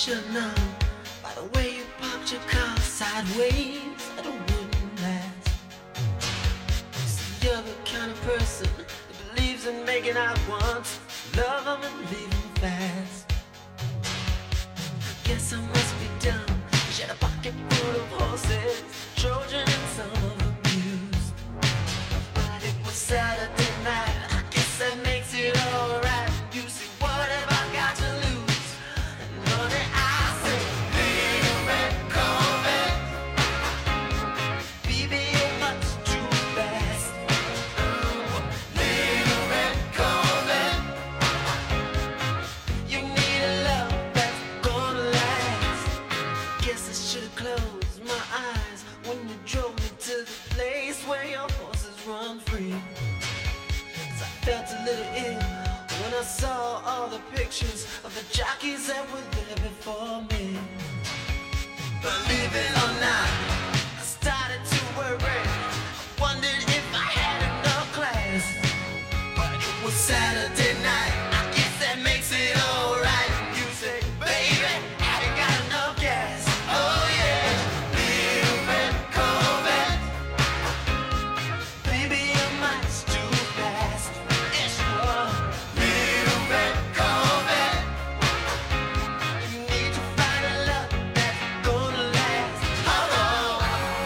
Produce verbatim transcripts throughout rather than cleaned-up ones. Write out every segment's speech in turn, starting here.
should know by the way you parked your car sideways that it wouldn't last. See, you're the kind of person that believes in making out once, love them and leave them fast. Guess I must be dumb. She had a pocket full of horses, Trojan and some of them used. But it was Saturday night, I guess that makes it alright. You see, what have I got to lose? And honey, I say, little red Corvette, baby, you're much too fast. Little red Corvette, you need a love that's gonna last. Guess I should've closed my eyes when you drove me to the place where your horses run free. 'Cause I felt a little ill when I saw all the pictures of the jockeys that were there before me. Believe it or not, I started to worry. I wondered if I had enough class. But it was Saturday night, I guess that makes it alright. You say, baby, have you got enough gas? Oh yeah, little red Corvette, baby, you're much too fast. Yes, you are. Little red Corvette, you need to find a love that's gonna last. Oh, oh.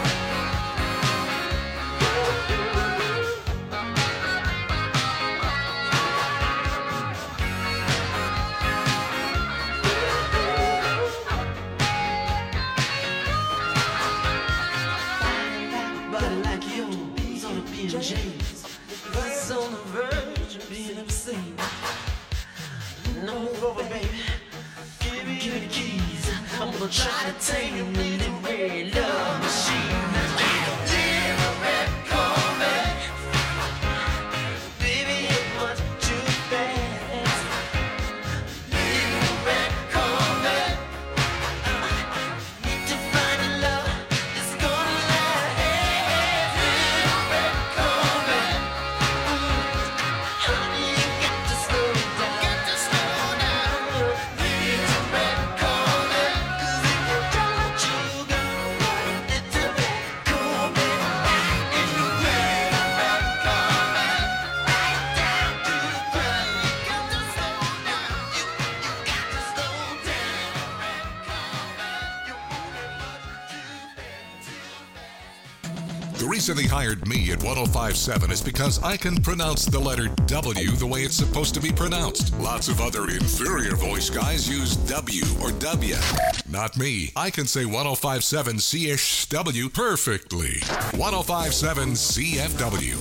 Body like yours on a B and J's, buzz on the verge of being obscene. No, move over, baby. Give me, give me the keys. I'm gonna try to tame you in the red love machine. Little red Corvette, baby, you're much too fast. Little red Corvette, need to find a love that's gonna last. Little red Corvette, honey, you got to slow down. Got to slow down. Little red Corvette, 'cause if you don't, you go. Little red Corvette, in the red, red Corvette, right down to the ground. You got to slow down. You, you got to slow down. Red Corvette, you're moving much too fast, too fast. The reason they hired me at ten fifty-seven is because I can pronounce the letter W the way it's supposed to be pronounced. Lots of other inferior voice guys use W or W. Not me. I can say ten fifty-seven C H W perfectly. ten fifty-seven C F W.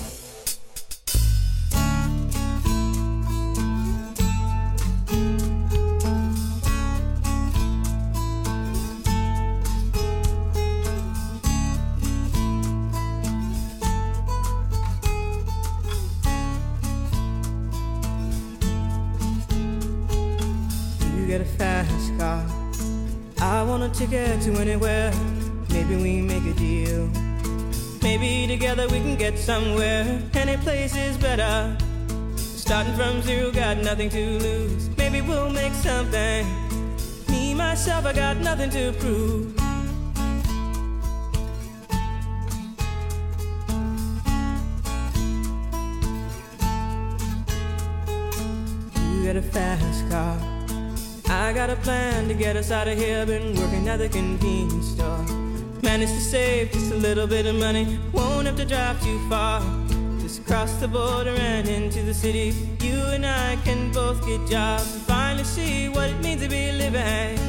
You get a fast car, I want a ticket to anywhere. Maybe we make a deal. Maybe together we can get somewhere. Any place is better. Starting from zero, got nothing to lose. Maybe we'll make something. Me, myself, I got nothing to prove. You get a fast car, I got a plan to get us out of here. Been working at the convenience store. Managed to save just a little bit of money. Won't have to drive too far. Just cross the border and into the city. You and I can both get jobs and finally see what it means to be living.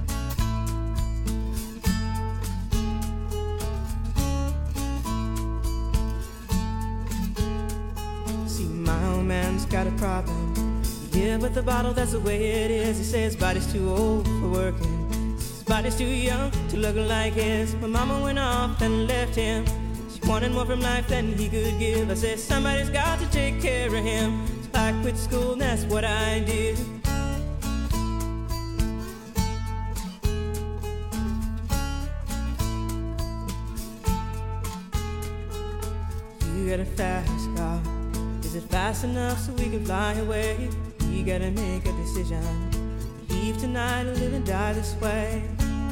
See, my old man's got a problem. Yeah, but the bottle, that's the way it is. He says his body's too old for working. His body's too young to look like his. My mama went off and left him. She wanted more from life than he could give. I said, somebody's got to take care of him. So I quit school and that's what I did. You got a fast car. Is it fast enough so we can fly away? We gotta make a decision. Leave tonight and live and die this way.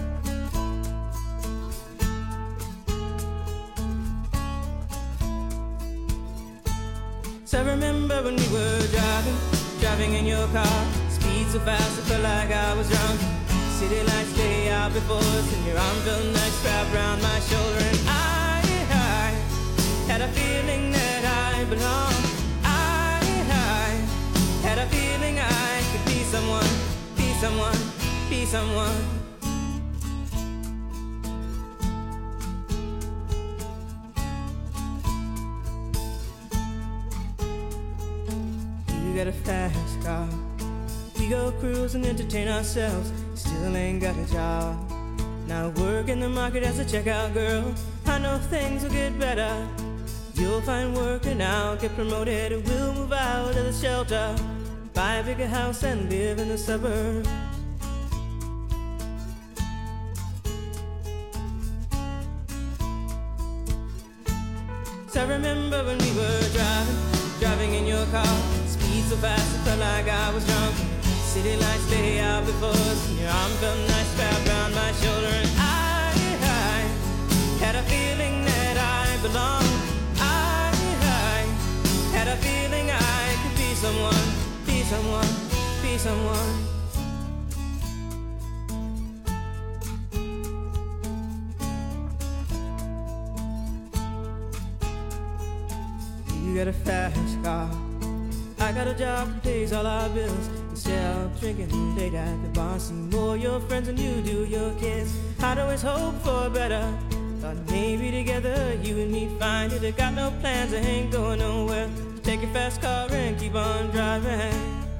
So I remember when we were driving, driving in your car. Speed so fast I felt like I was drunk. City lights lay out before us, and your arm felt nice wrapped around my shoulder. And I, I had a feeling that I belonged. I, I had a feeling I could be someone, be someone, be someone. You got a fast car. We go cruise and entertain ourselves. Still ain't got a job. Now work in the market as a checkout girl. I know things will get better. You'll find work and I'll get promoted. And we'll move out of the shelter, buy a bigger house and live in the suburbs. So I remember when we were driving, driving in your car. Speed so fast it felt like I was drunk. City lights lay out before us, and your arm felt nice wrapped around my shoulder. And I, I had a feeling that I belonged. I, I had a feeling I could be someone, be someone, be someone. You got a fast car. I got a job that pays all our bills. Instead of drinking late at the bar, see more your friends than you do your kids. I'd always hope for better. Thought maybe together you and me find it. I got no plans, I ain't going nowhere. Take your fast car and keep on driving.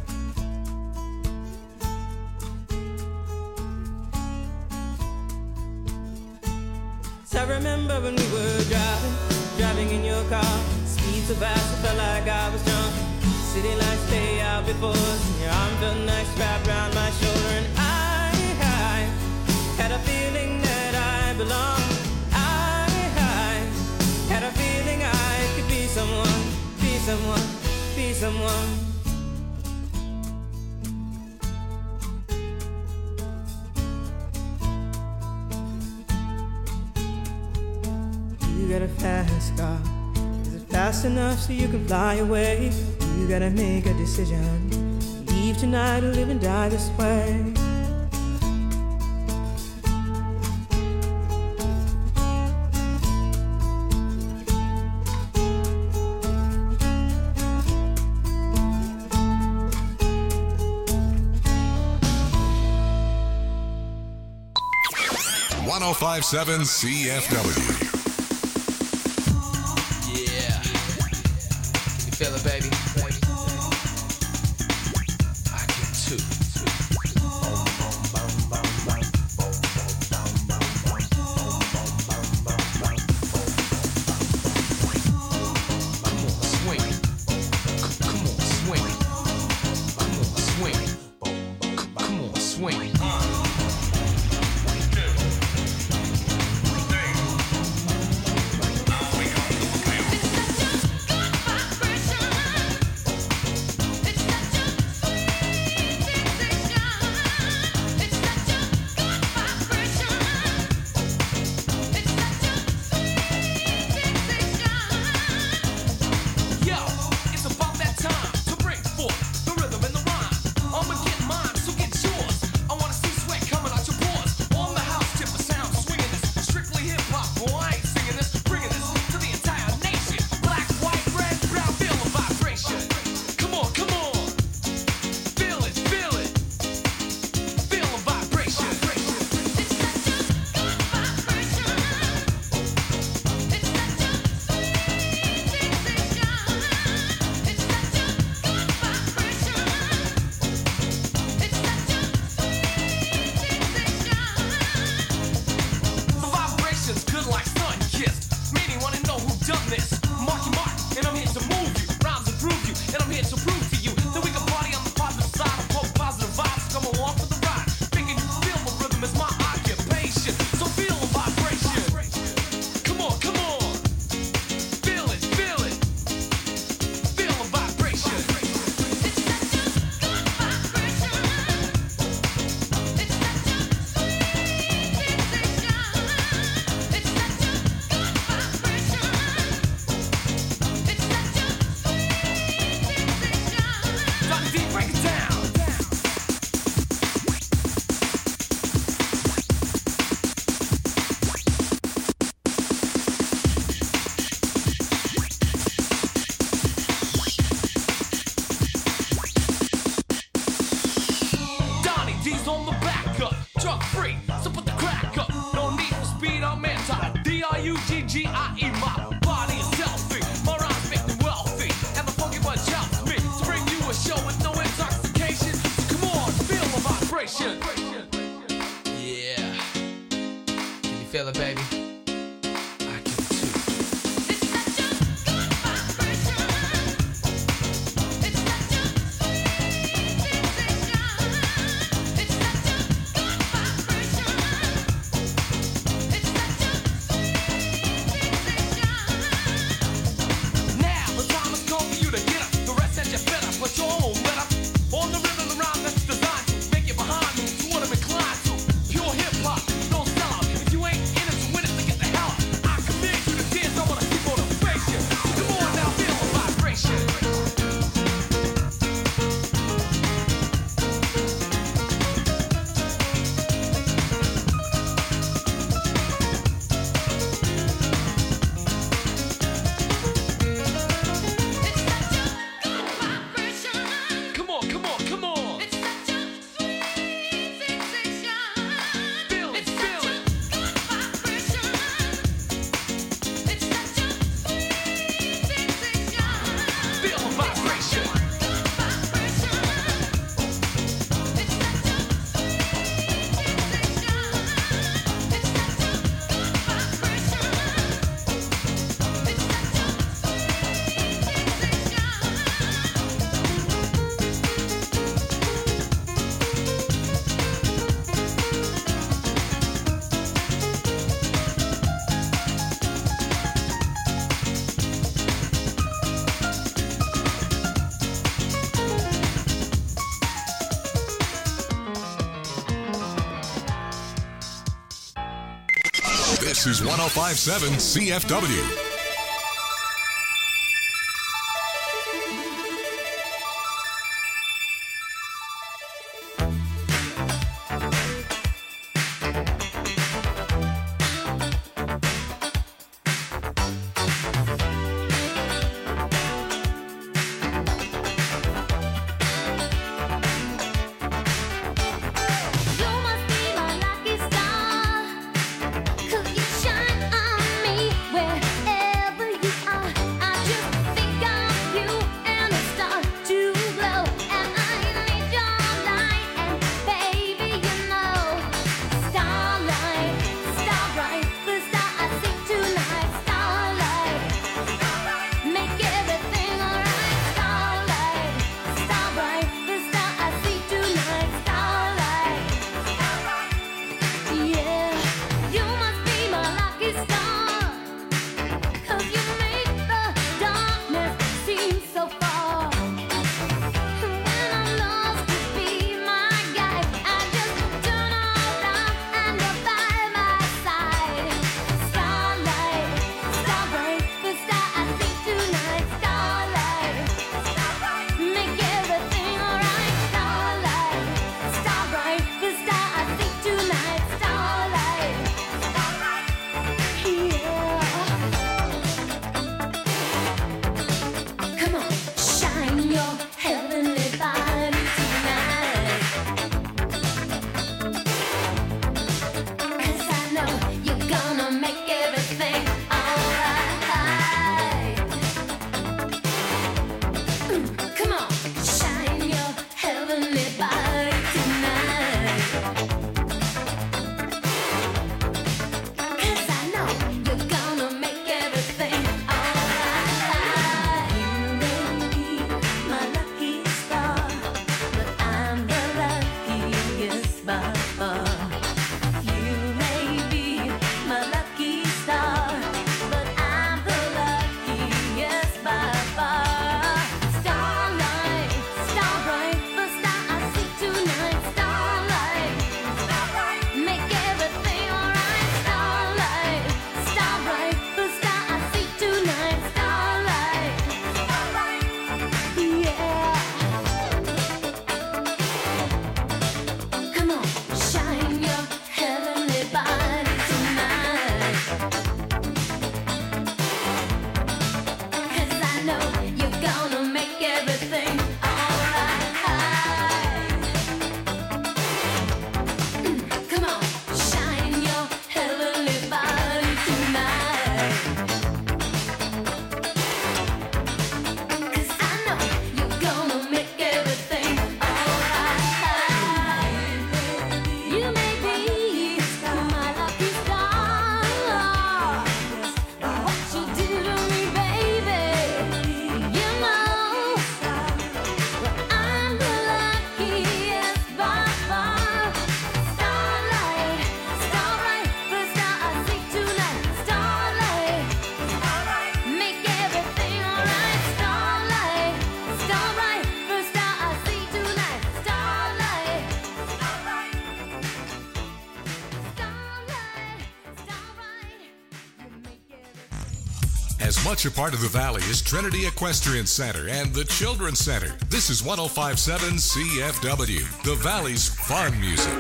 So I remember when we were driving, driving in your car. Speed so fast I felt like I was drunk. City lights lay out before us, and your arm felt nice wrapped around my shoulder. And I, I had a feeling that I belonged. I, I had a feeling I could be someone, be someone, be someone. You got a fast car. Is it fast enough so you can fly away? You gotta make a decision. Leave tonight or live and die this way. one oh five point seven C F W. Yeah. Can you feel it, baby? This is one oh five point seven C F W. As much a part of the Valley as Trinity Equestrian Center and the Children's Center, this is one oh five point seven C F W, the Valley's fun music.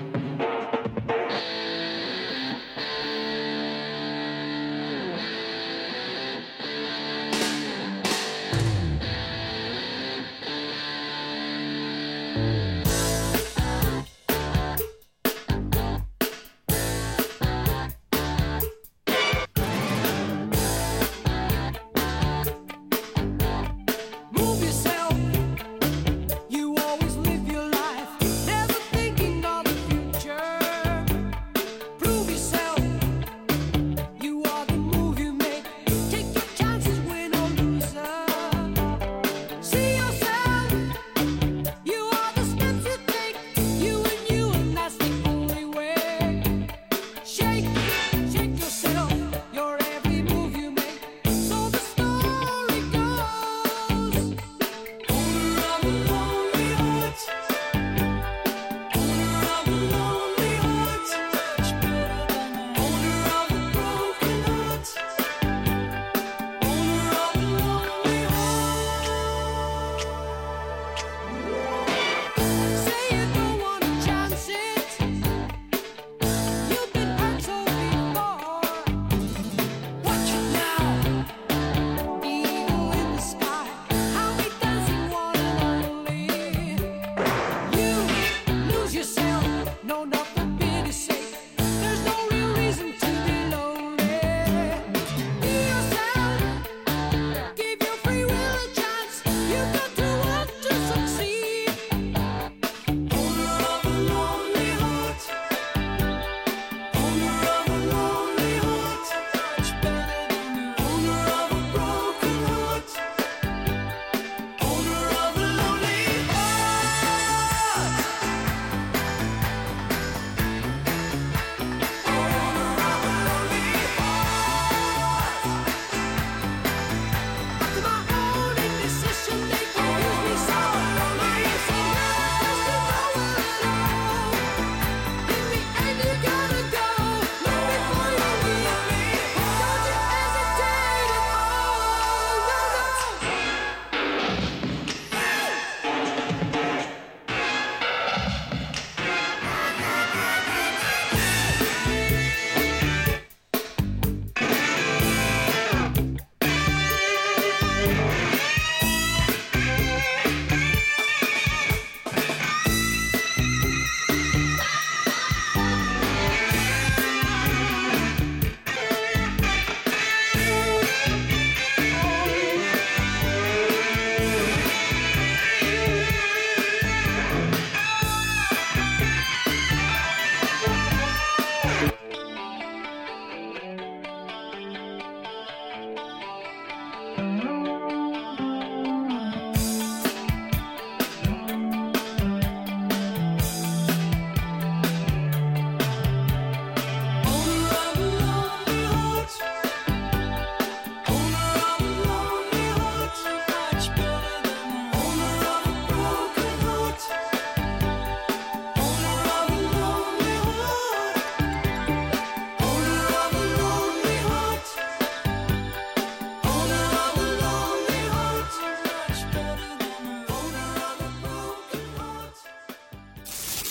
Move yourself. You always live your life, never thinking of the future.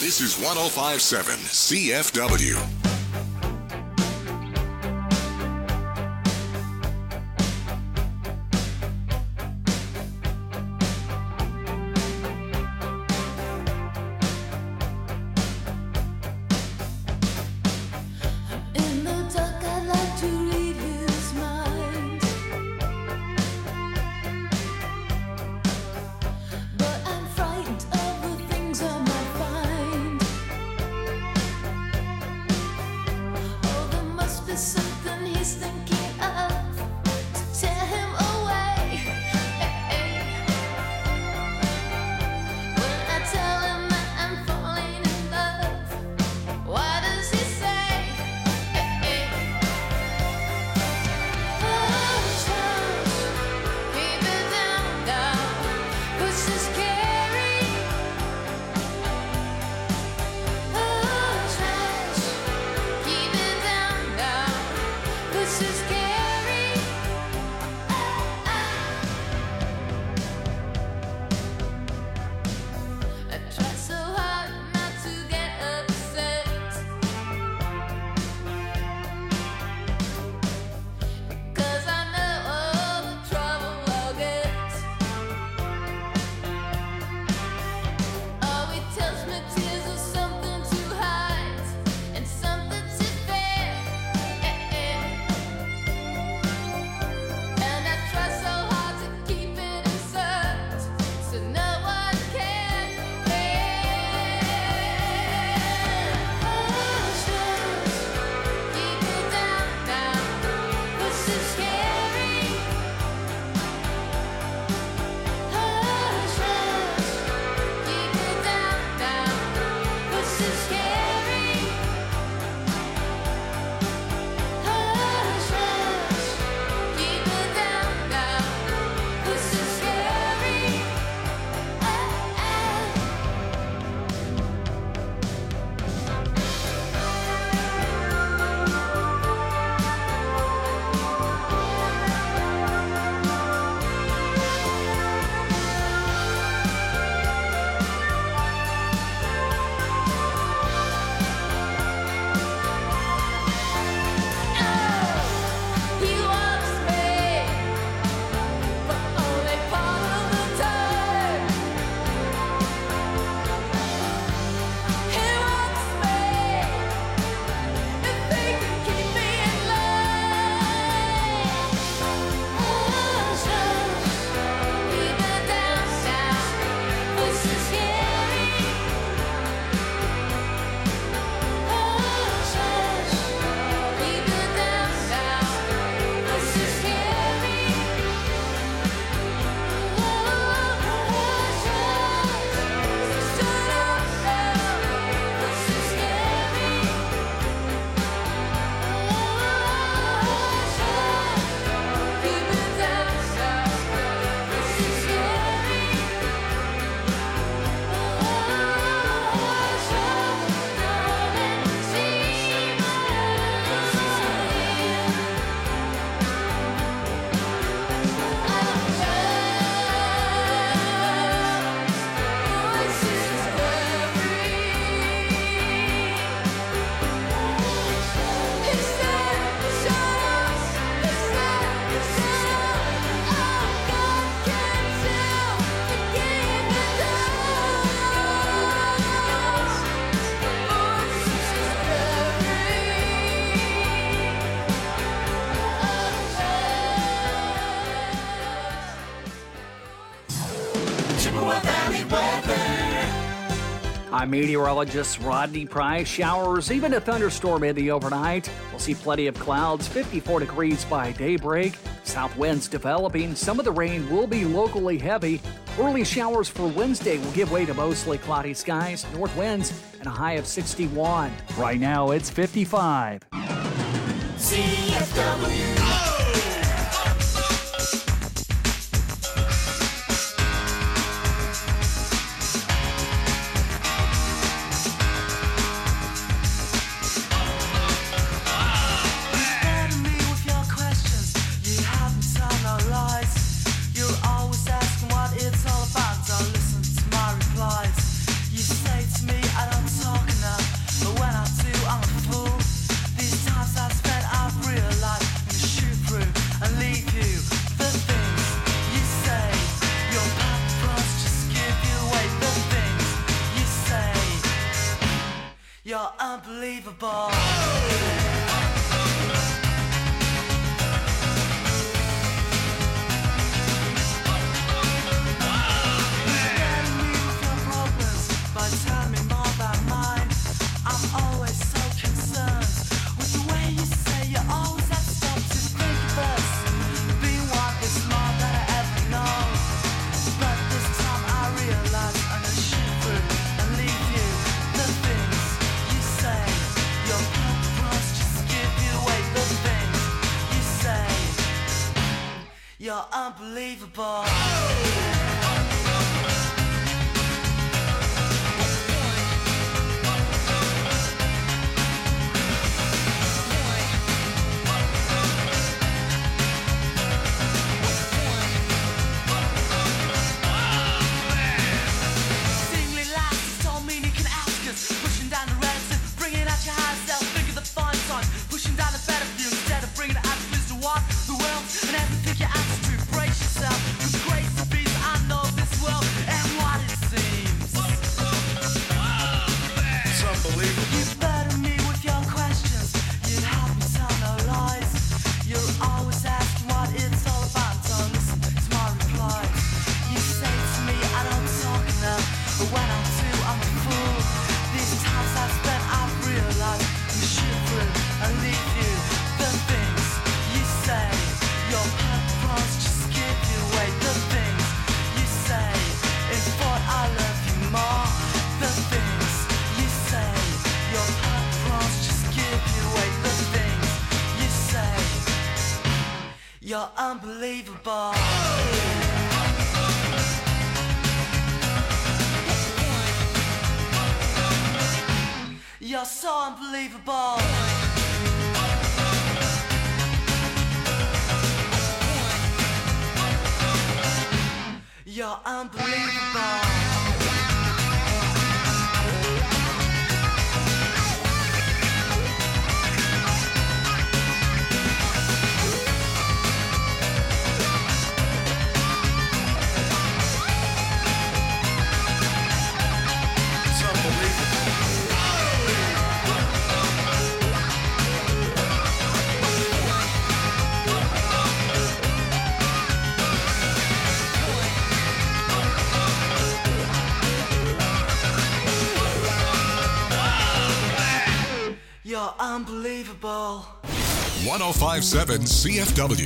This is one oh five point seven C F W. I'm meteorologist Rodney Price. Showers, even a thunderstorm in the overnight. We'll see plenty of clouds, fifty-four degrees by daybreak. South winds developing. Some of the rain will be locally heavy. Early showers for Wednesday will give way to mostly cloudy skies, north winds, and a high of sixty-one. Right now, it's fifty-five. C F W. I don't You're unbelievable. You're unbelievable. Singly lights don't mean you can ask us. Pushing down the relative, bringing out your high self. Think of the fun time. Pushing down the better view instead of bringing it out to walk the world and everything you ask to brace yourself. With grace and peace, I know this world and what it seems. It's unbelievable. You burden me with your questions. You help me tell no lies. You're always asking what it's all about. Don't listen to my replies. You say to me I don't talk enough, but when I do, I'm a fool. These times I've spent, I've realized you shoot through and leave you. The things you say, your purpose just give you away. The things you say, in thought I love you more. The things you say, your purpose just give you away. The things you say, you're unbelievable. You're so unbelievable. You're unbelievable. You're unbelievable. one oh five point seven C F W.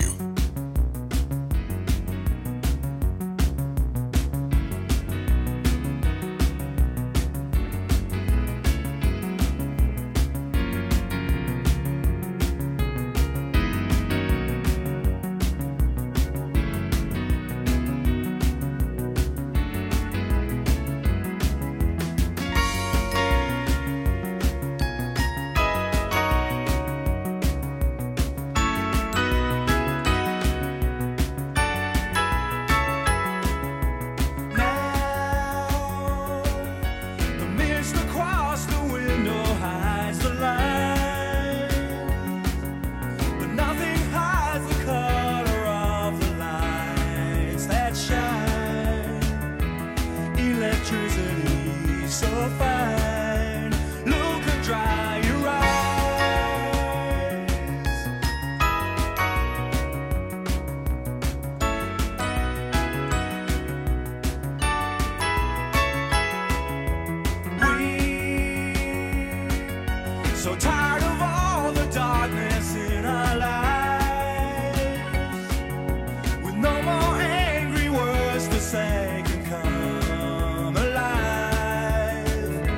Say can come alive.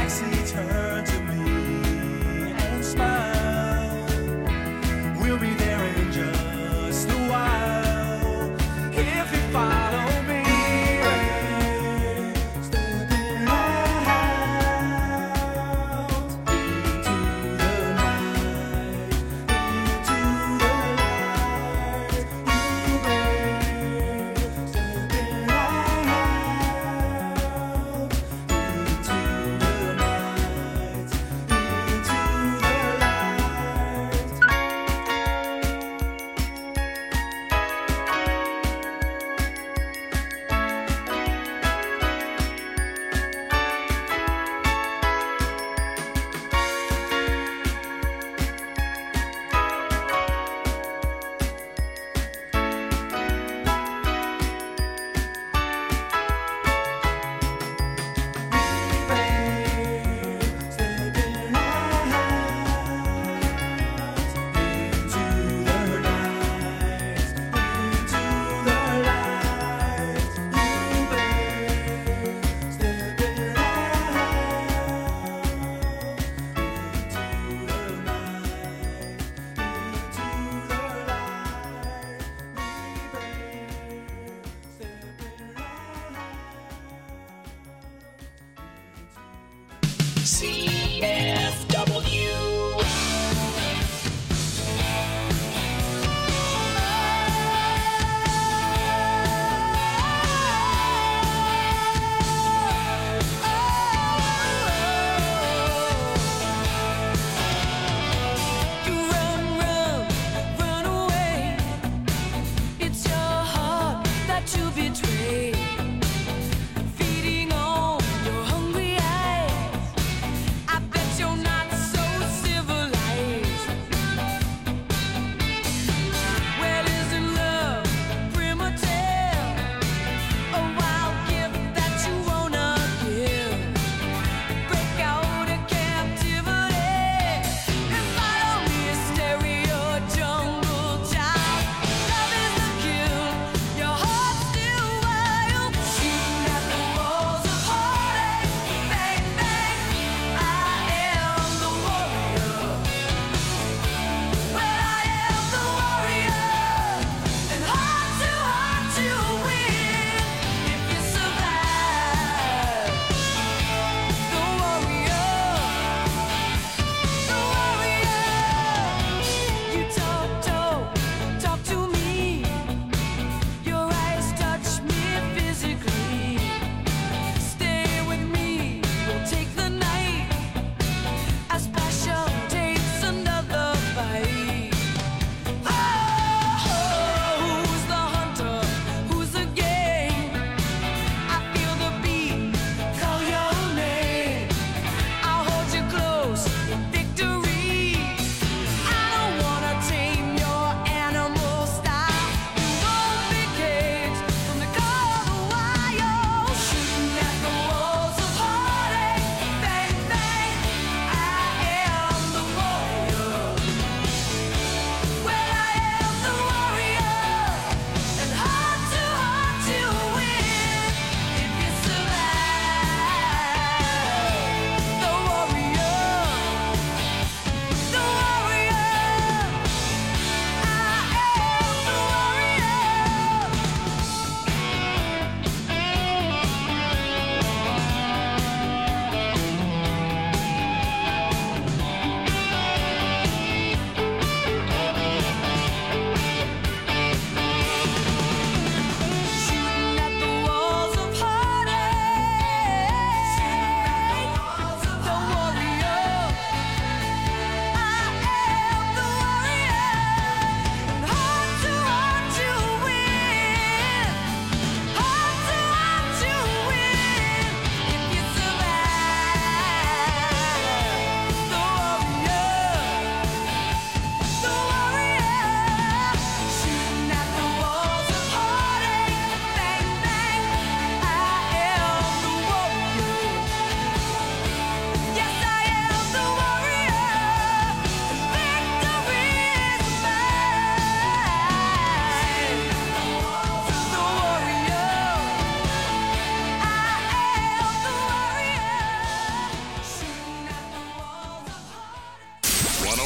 backseat, turn to me and smile. We'll be there in just a while if you follow me. Stepping out into the night, into the light. You may stepping out into the night, into the C F W. You run, run, run away. It's your heart that you betray. Feeding on your hungry eyes.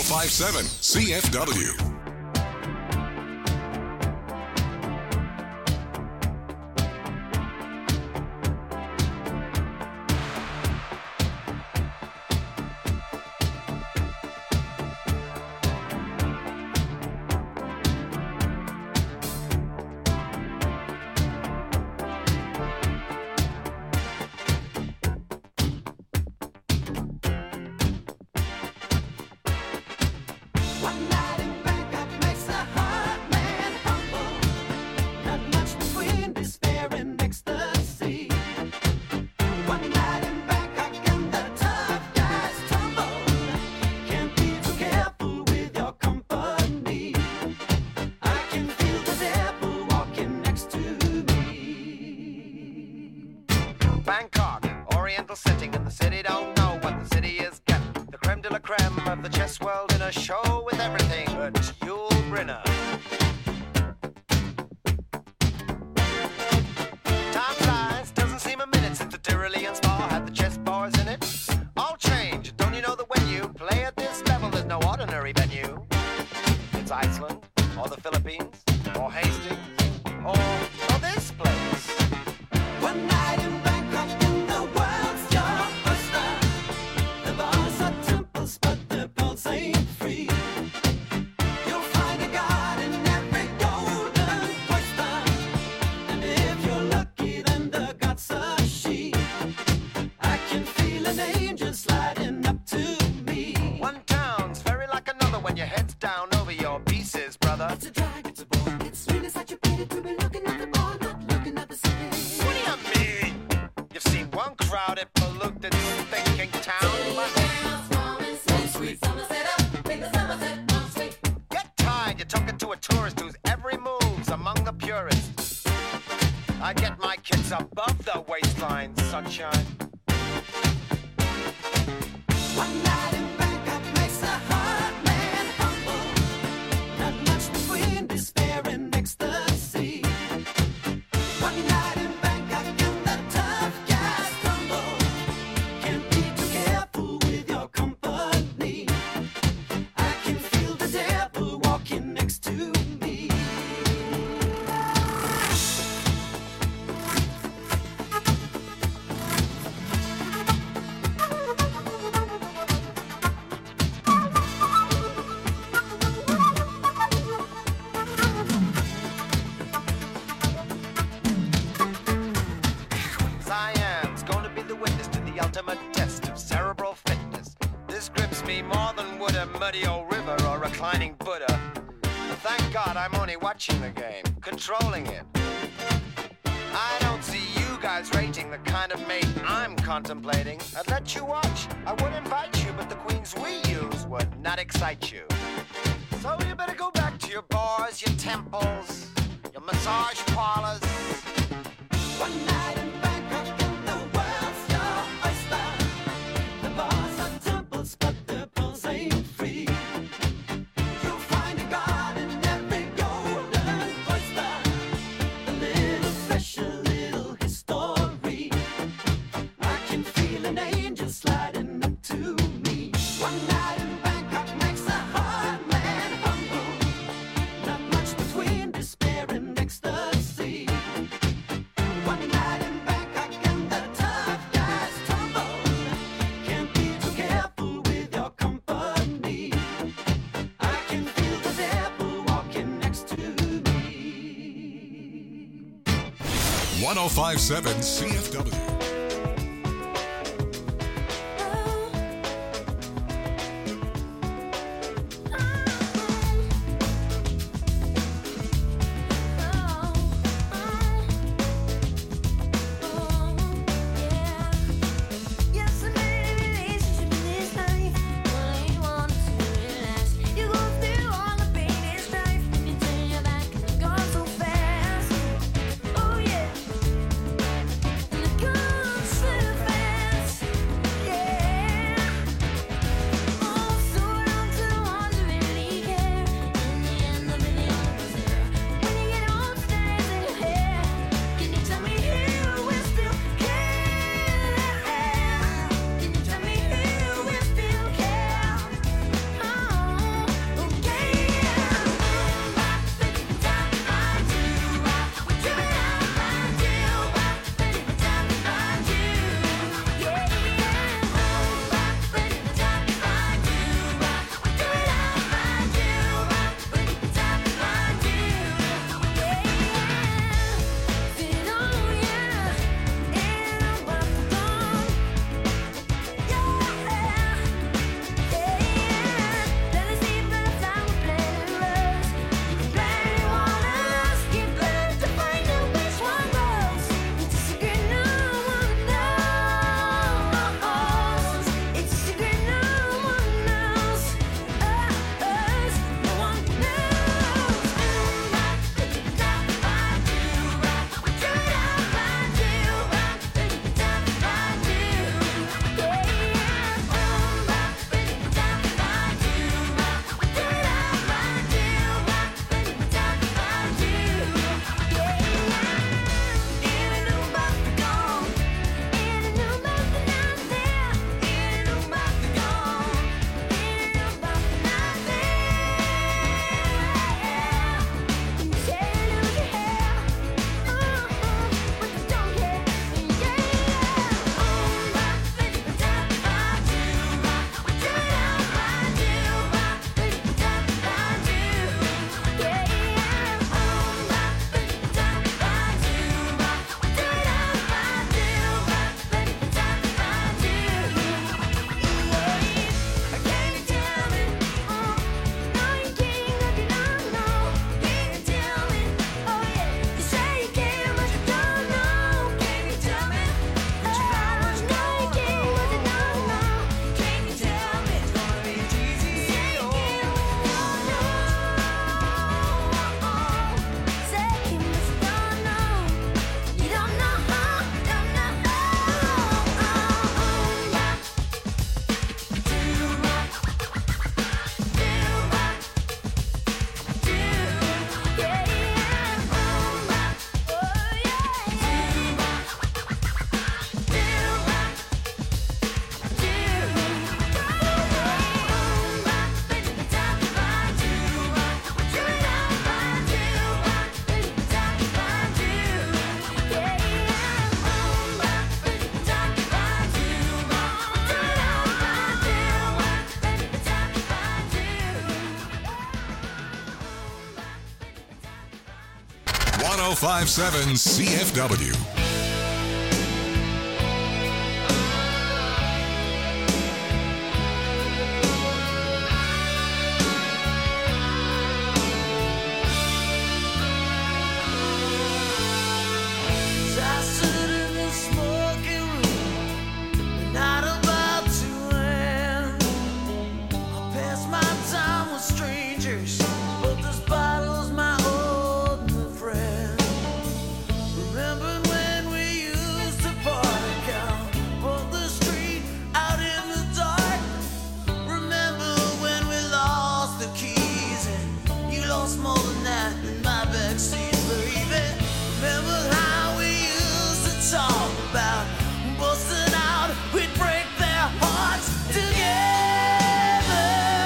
oh five seven C F W. One night in Bangkok makes a hard man humble. Not much between despair and ecstasy. One night in Bangkok and the tough guys tumble. Can't be too careful with your company. I can feel the devil walking next to me. Bangkok, oriental setting, and the city don't know what the city is getting. The creme de la creme of the chess world in a show with everything but Yul Brynner. Time flies, doesn't seem a minute since the Tyrolean Spa had the chess bars in it. All change, don't you know that when you play at this level, there's no ordinary venue? It's Iceland, or the Philippines, or Hastings, or, or this place. One night in Bangkok and the world's your oyster. The bars are temples, but the pulse ain't free. You'll find a god in every golden oyster. And if you're lucky, then the god's a she. I can feel an angel sliding up to me. One town's very like another when your head's down over your pieces, brother. It's a drag, it's a bore. It's really such a pity to be looking at the bar, not looking at the city. What do you mean? You've seen one crowded, polluted, thinking town. Get tired, you're talking to a tourist whose every move's among the purists. I get my kids above the waistline, sunshine. One night in Bangkok makes a hard man humble. Not much between despair and ecstasy. One night in Bangkok and the tough guys tumble. Can't be too careful with your company. I can feel the devil walking next to me. Cyan's gonna be the witness to the ultimate test of cerebral fitness. This grips me more than would a muddy old river or reclining Buddha. But thank God I'm only watching the game, controlling it. I don't see you guys rating the kind of mate I'm contemplating. I'd let you watch, I would invite you, but the queens we use would not excite you. So you better go back to your bars, your temples, your massage parlors. One night in Bangkok and the world's your oyster. The bars are temples, but the pulse ain't free. You'll find a god in every golden oyster. A little special, little history. I can feel an angel sliding up to me. One night in Bangkok makes a hard man humble. Not much between despair and ecstasy. One night in Bangkok and the tough guys tumble. Can't be too careful with your company. I can feel the devil walking next to me. one oh five seven C F W. Yes, I made a relationship in this life. Only want to relax. You go through all the pain and strife. You turn your back and you're gone so fast. Oh yeah. And the good oh five seven C F W. I stood in the smoking room, the night about to end. I passed my time with strangers, but this bottle's my only friend. Remember when we used to park out on the street, out in the dark? Remember when we lost the keys and you lost more than that in my backseat, baby? Remember how we used to talk about busting out, we'd break their hearts together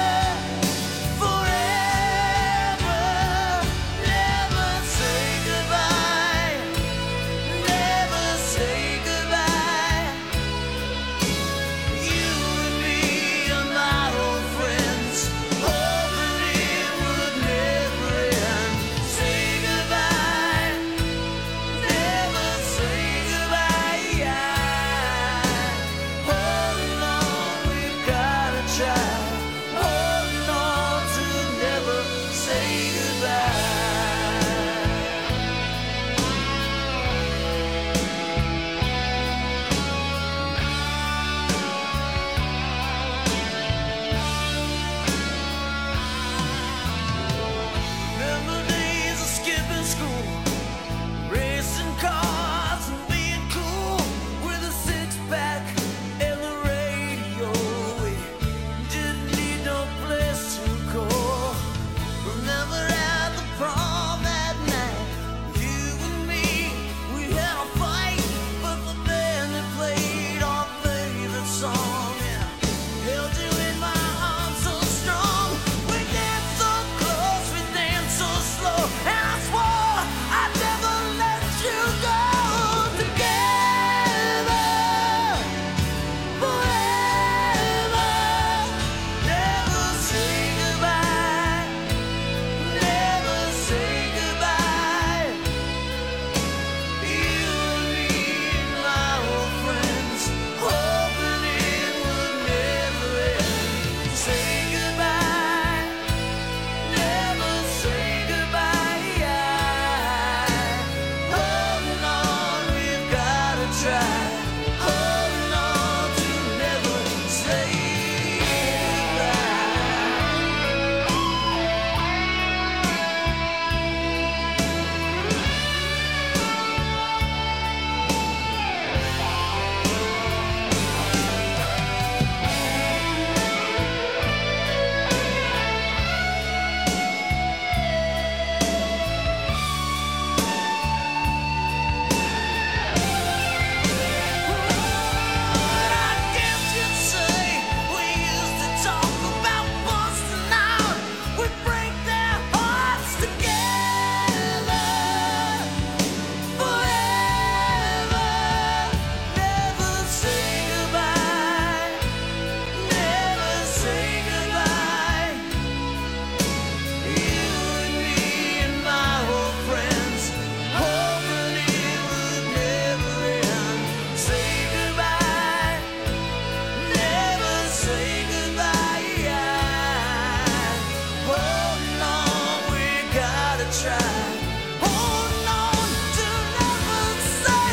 forever. Never say goodbye, never say goodbye. You and me are my old friends, hoping it would never end. Say goodbye, never say goodbye. Holding on, we've gotta try. Holding on to never say goodbye. Remember days of skipping school, racing cars and being cool with a six-pack and the radio. We didn't need no place to go. Remember at the prom that night, you and me, we had a fight, but the band that played our favorite song, yeah, held you in my arms so strong. We danced so close, we danced so slow, and I swore I'd never let you go. Together forever, never say goodbye, never say goodbye. You and me and my old friends, hoping it would never end. Say goodbye, never say goodbye. Holding on, we've gotta try. Holding on to never say goodbye. I guess you'd say we used to talk about busting out. We break their hearts together forever. Never say goodbye, never say goodbye. You and me and my old friends, hoping it would never end. Say goodbye, never say goodbye. Holding on, we gotta try. Holding on to never say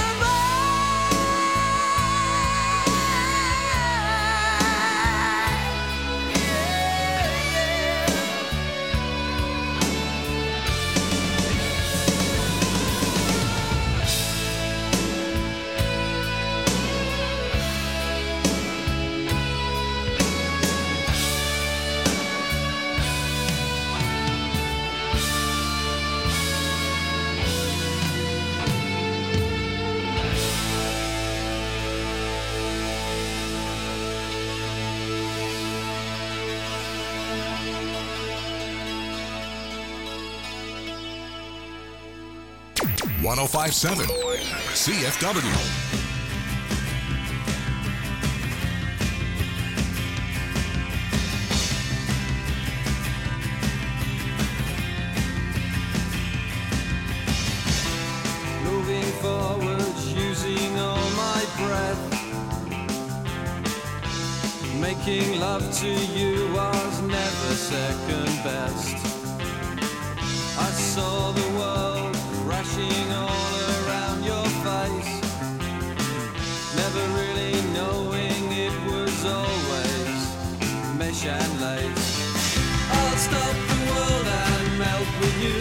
goodbye. Yeah, yeah. one oh five seven C F W. Making love to you was never second best. I saw the world crashing all around your face, never really knowing it was always mesh and lace. I'll stop the world and melt with you.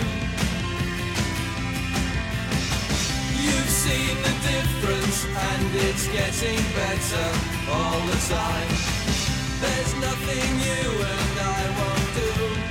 You've seen the difference and it's getting better all the time. There's nothing you and I won't do.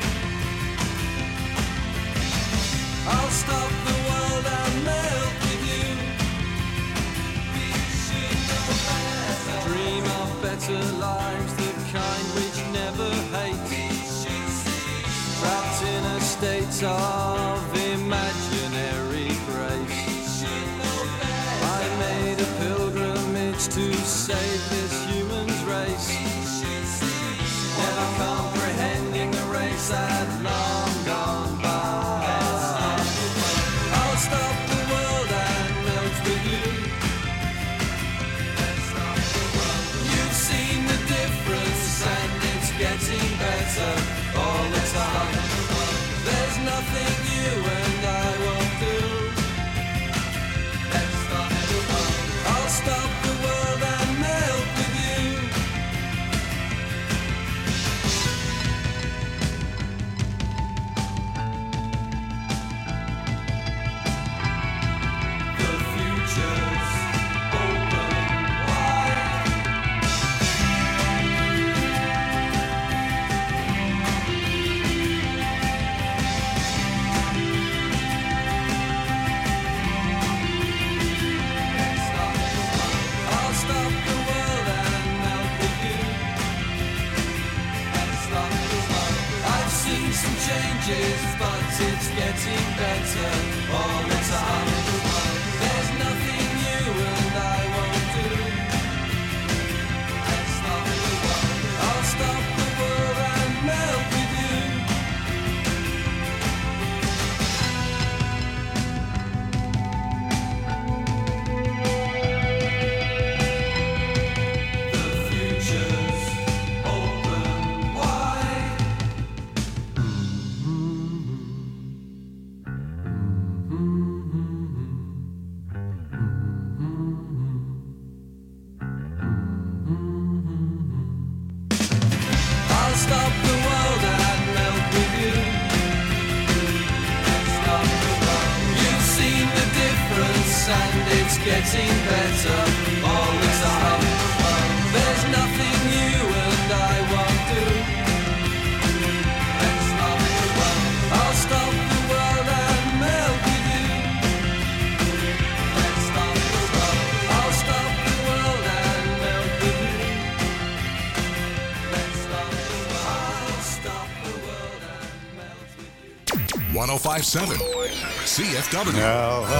I'll stop the world and melt with you. We should know better. Dream of better lives, the kind which never hate. Trapped in a state of imaginary grace. I made a pilgrimage to save this human's race, never comprehending the race had long gone by. I'll stop the world and melt with you. You've seen the difference and it's getting better all the time. There's nothing you and I won't do. I'll stop the world and melt with you. The future's open wide. I'll stop the world and melt with you. I've seen some changes, but it's getting better all the time. There's nothing you and I won't do. I'll stop the world and melt with you. The future's open wide. I'll stop the world and melt with you. You've seen the difference and it's getting better all the time. There's nothing you and I won't do. I'll stop the world and melt with you. I'll stop the world and melt with you. I'll stop the world and melt with you. ten fifty-seven C F W. Now I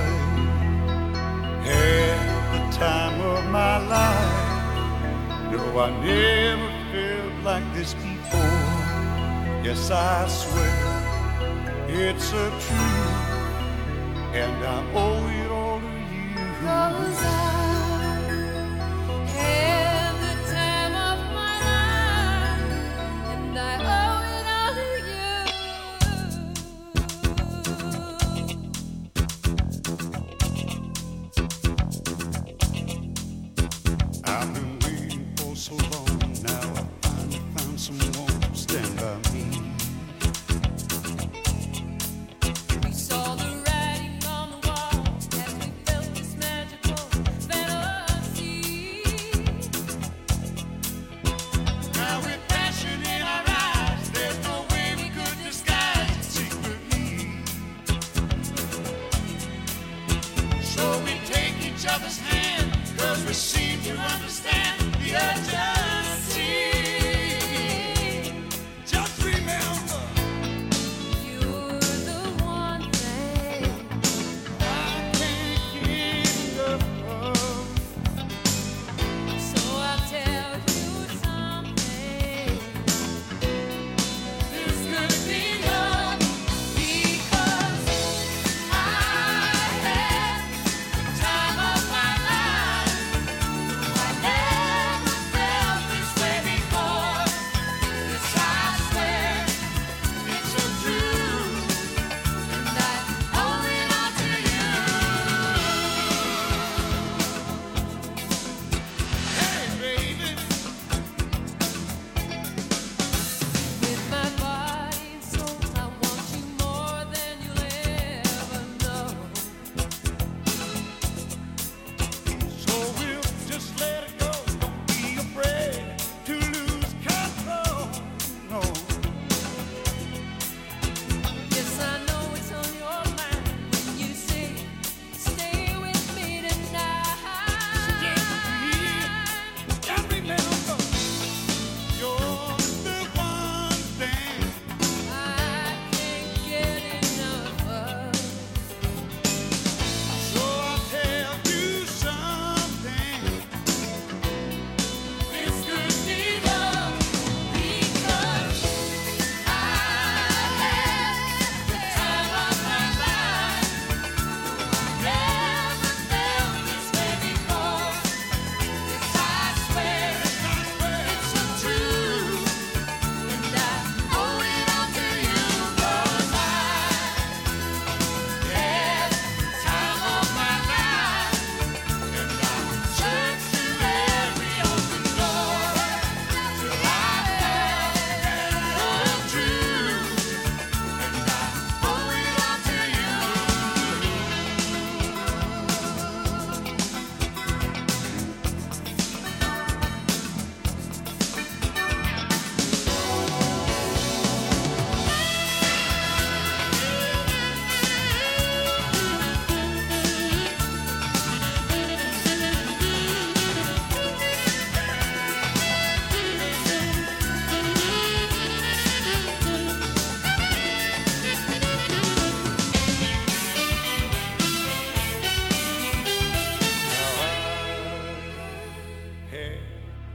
had the time of my life. No, I never felt like this before. Yes, I swear it's a truth, and I owe it all to you. 'Cause I had the time of my life, and I owe it all to you. I've been waiting for so long. Now I finally found someone to stand by me. We saw the writing on the wall as we felt this magical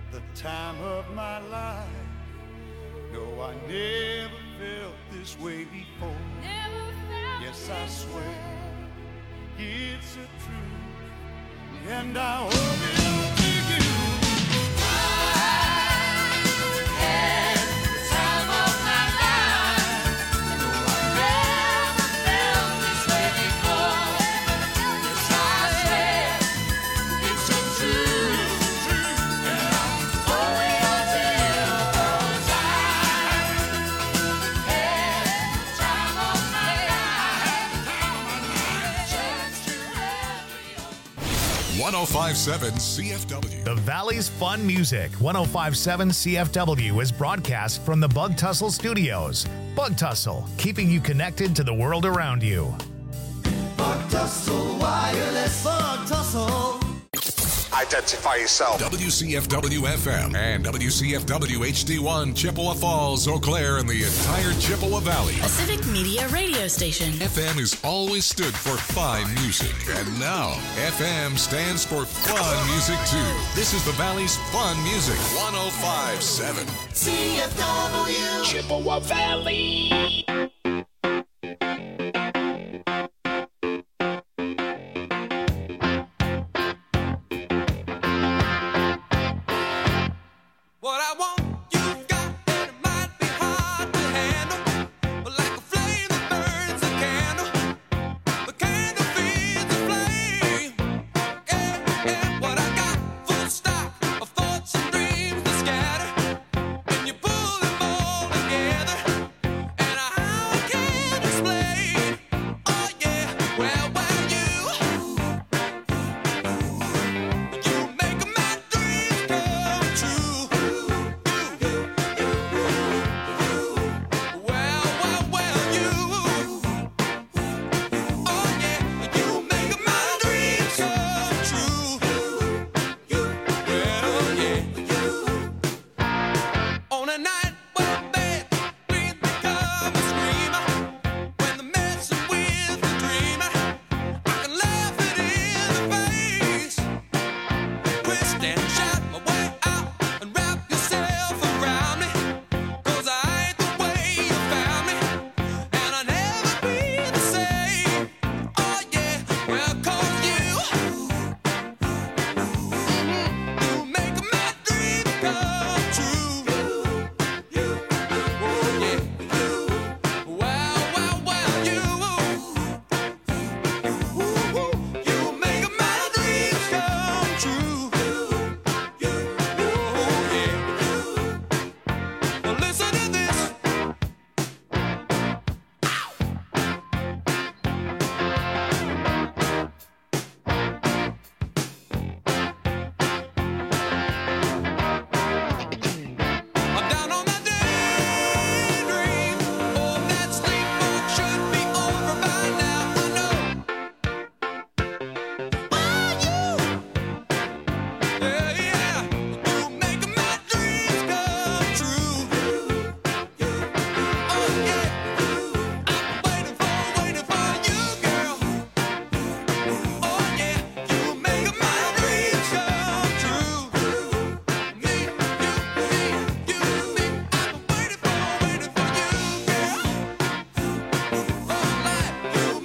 the time of my life. No, I never felt this way before. Yes, I swear it's a truth, and I owe it to you. I had the time of my life. No, I never felt this way before. Yes, I swear it's a truth, and I owe it to you. 'Cause I had the time of my life. one oh five point seven C F W. The Valley's Fun Music, one oh five point seven C F W, is broadcast from the Bug Tussle Studios. Bug Tussle, keeping you connected to the world around you. Bug Tussle Wireless. Bug Tussle. Identify yourself. W C F W F M and W C F W H D one, Chippewa Falls, Eau Claire, and the entire Chippewa Valley. A Civic Media radio station. F M has always stood for fine music, and now F M stands for fun music too. This is the Valley's Fun Music, one oh five point seven C F W. Chippewa Valley.